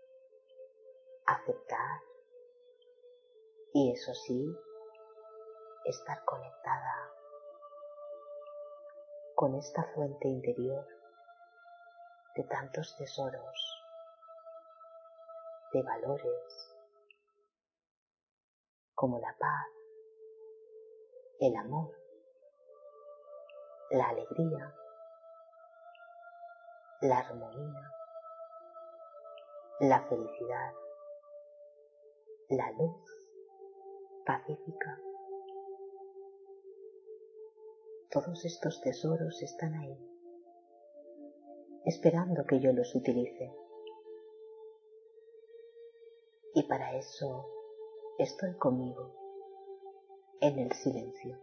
aceptar y, eso sí, estar conectada con esta fuente interior de tantos tesoros, de valores como la paz, el amor, la alegría, la armonía, la felicidad, la luz pacífica. Todos estos tesoros están ahí, esperando que yo los utilice. Y para eso estoy conmigo, en el silencio,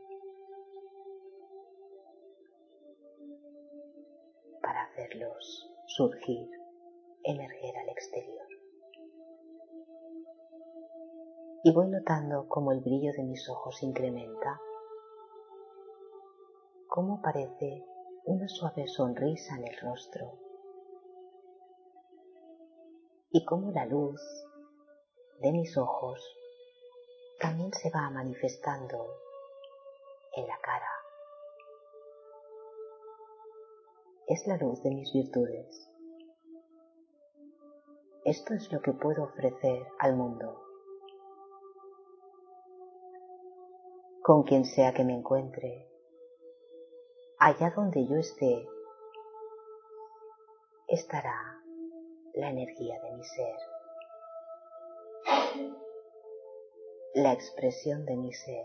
para hacerlos surgir, emerger al exterior. Y voy notando cómo el brillo de mis ojos incrementa, cómo aparece una suave sonrisa en el rostro y cómo la luz de mis ojos también se va manifestando en la cara. Es la luz de mis virtudes. Esto es lo que puedo ofrecer al mundo. Con quien sea que me encuentre, allá donde yo esté, estará la energía de mi ser, la expresión de mi ser.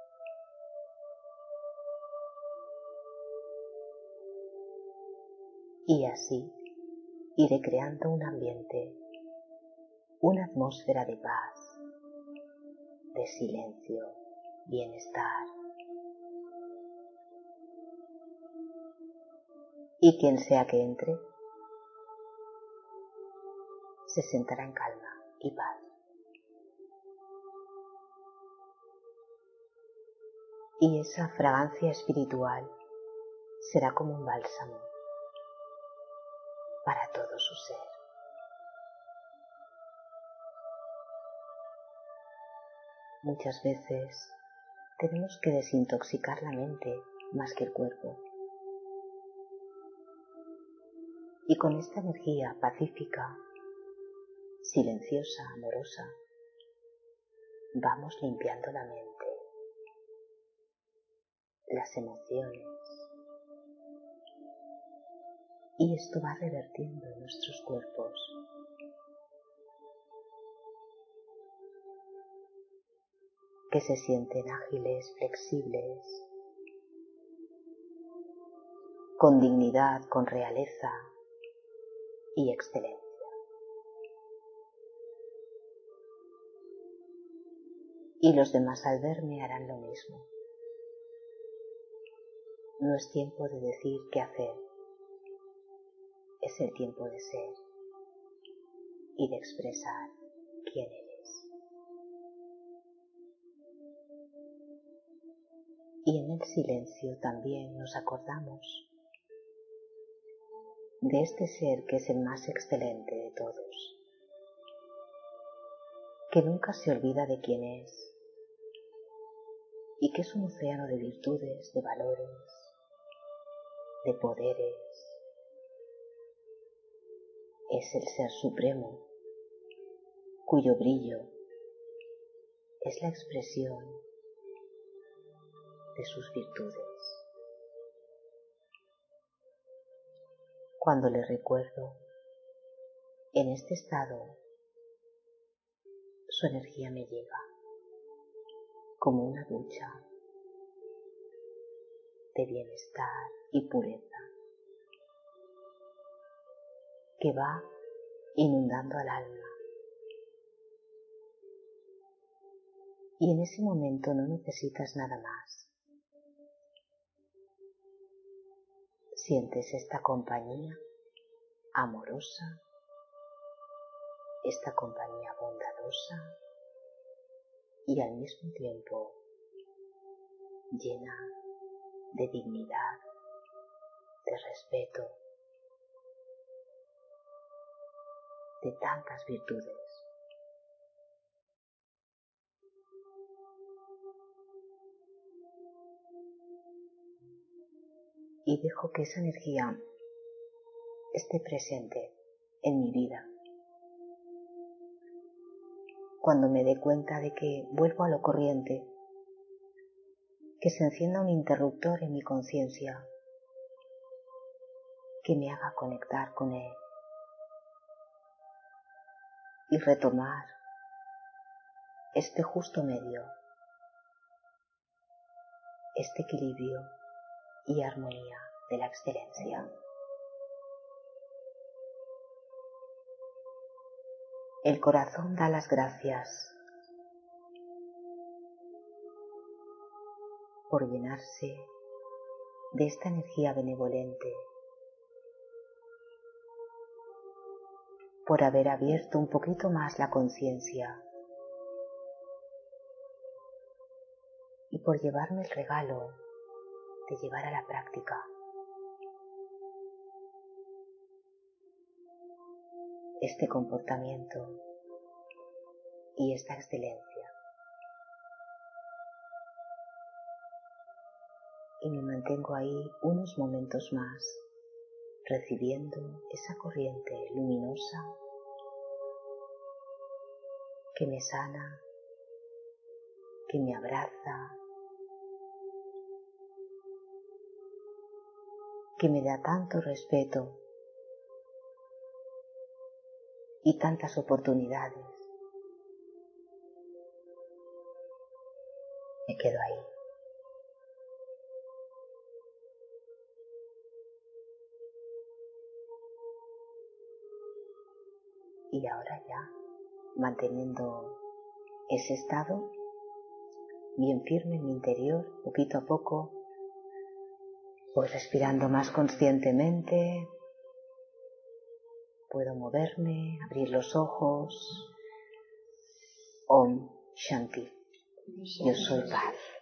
Y así iré creando un ambiente, una atmósfera de paz, de silencio, bienestar. Y quien sea que entre, se sentará en calma y paz. Y esa fragancia espiritual será como un bálsamo para todo su ser. Muchas veces tenemos que desintoxicar la mente más que el cuerpo. Y con esta energía pacífica, silenciosa, amorosa, vamos limpiando la mente, las emociones, y esto va revertiendo en nuestros cuerpos. Que se sienten ágiles, flexibles, con dignidad, con realeza y excelencia. Y los demás al verme harán lo mismo. No es tiempo de decir qué hacer. Es el tiempo de ser y de expresar quién eres. Y en el silencio también nos acordamos de este ser que es el más excelente de todos, que nunca se olvida de quién es y que es un océano de virtudes, de valores, de poderes. Es el Ser Supremo, cuyo brillo es la expresión de sus virtudes. Cuando le recuerdo, en este estado, su energía me llega como una ducha de bienestar y pureza que va inundando al alma. Y en ese momento no necesitas nada más. Sientes esta compañía amorosa, esta compañía bondadosa y al mismo tiempo llena de dignidad, de respeto, de tantas virtudes. Y dejo que esa energía esté presente en mi vida. Cuando me dé cuenta de que vuelvo a lo corriente, que se encienda un interruptor en mi conciencia, que me haga conectar con él y retomar este justo medio, este equilibrio y armonía de la excelencia. El corazón da las gracias por llenarse de esta energía benevolente, por haber abierto un poquito más la conciencia y por llevarme el regalo de llevar a la práctica este comportamiento y esta excelencia. Y me mantengo ahí unos momentos más, recibiendo esa corriente luminosa que me sana, que me abraza, que me da tanto respeto y tantas oportunidades. Me quedo ahí. Y ahora ya, manteniendo ese estado bien firme en mi interior, poquito a poco, voy respirando más conscientemente, puedo moverme, abrir los ojos. Om Shanti. Yo soy paz.